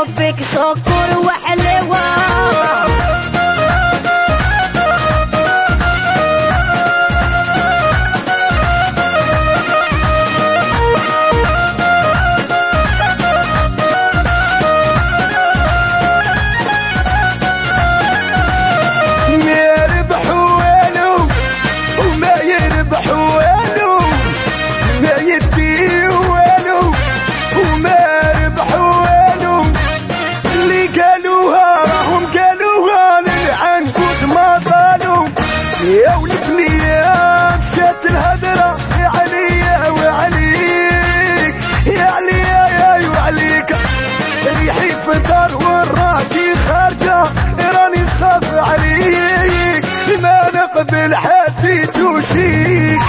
حبك سكر وحلوة. يا ولدني يا مشات الهدرة يا عليا وعليك يا عليا يا وعليك، ريحي في الدار وراكي خارجة راني خاف عليك ما نقبل حد يتوشيك.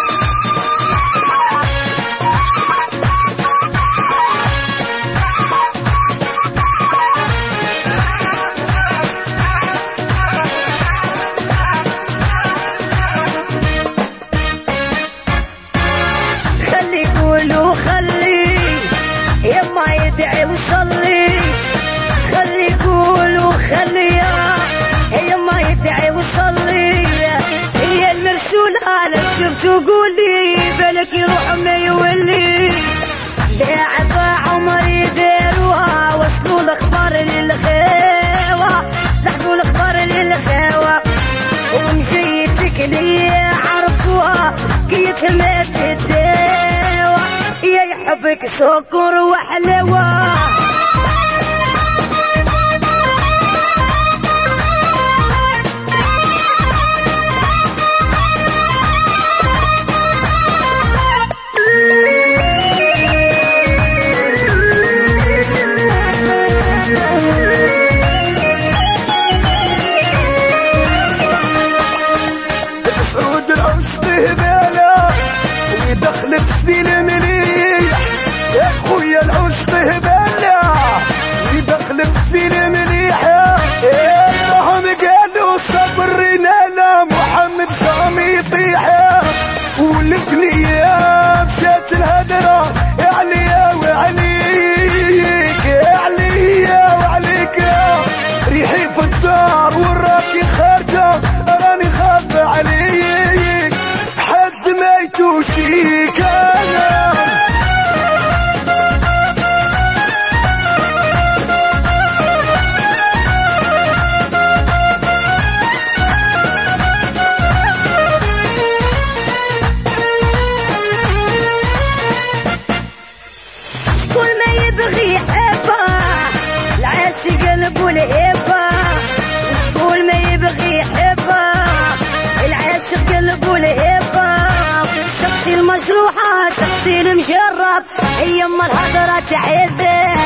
خلي يما يدعي وصلي، خلي يقول وخلي يما يدعي وصلي، هي المرسولة على شفت وقولي بالك يروح ما يولي، باع عمر يديروها وصلوا الاخبار للخيوة، لحقوا الاخبار للخيوة ومجيتك لي عرفوها كي يتمت الديوة يا يحبك سكر وحلوة. سعود العشق هبالة ودخلت في المليح يا خويا العشق هبالة ودخلت في المليح، راهم قالوا صبرنا لا محمد شام يطيح، والبنية مشات الهدرة يا عليا وعليك يا عليا وعليك، ريحي في الدار وراكي خارجة راني خاف عليك حد ما يتوشيك. أنا شكون ما يبغي يحبها العاشق قلبه لهيبة، شكون ما يبغي يحبها العاشق قلبه لهيبة، سقسي المجروحة سقسي المجرب يما الهضرة تعذب